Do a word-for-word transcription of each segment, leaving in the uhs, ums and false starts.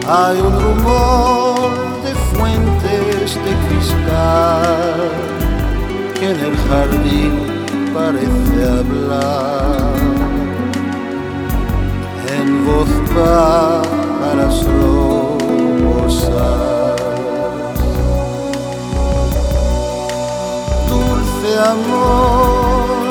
Hay un rumor de fuentes de cristal que en el jardín parece hablar en voz baja a las rosas. Dulce amor,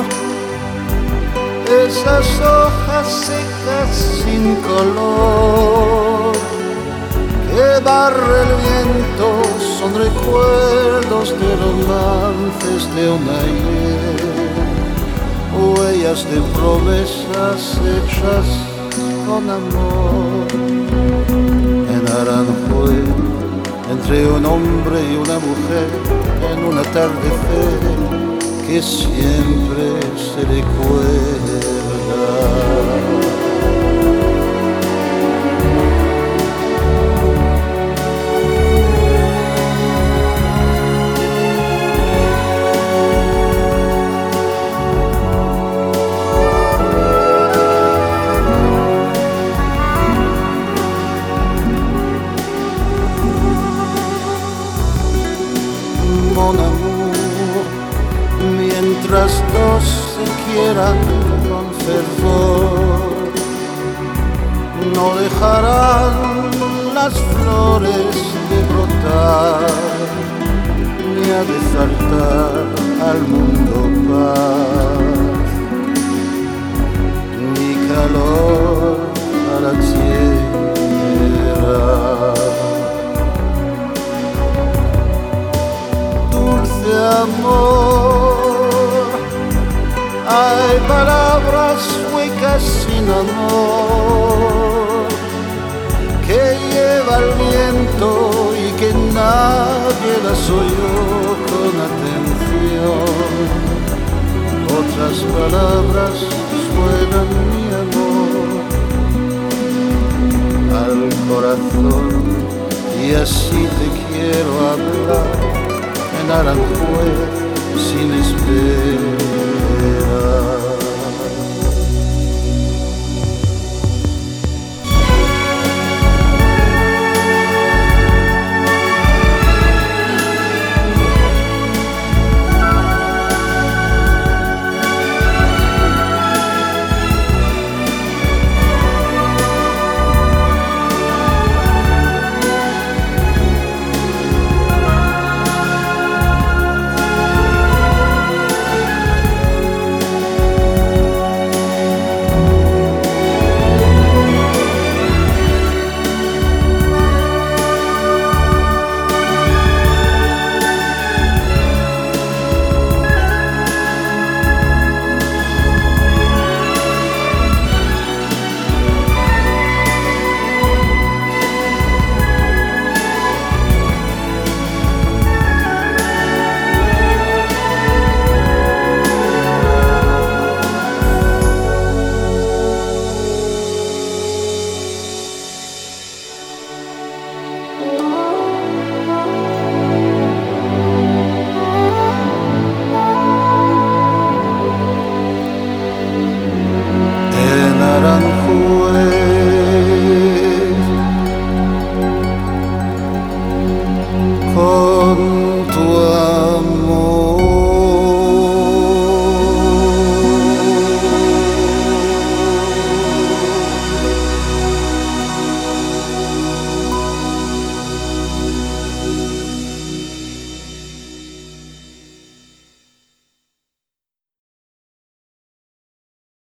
esas hojas secas sin color que barre el viento son recuerdos de romances de un ayer, huellas de promesas hechas con amor. En Aranjuez, entre un hombre y una mujer, en un atardecer que siempre se recuerda. Mon amour, mientras dos se quieran con fervor, no dejarán las flores de brotar, ni ha de faltar al mundo paz, ni calor a la tierra. Dulce amor, hay palabras huecas sin amor que lleva el viento y que nadie las oyó con atención. Otras palabras suenan mi amor al corazón y así te quiero hablar en Aranjuez sin espera.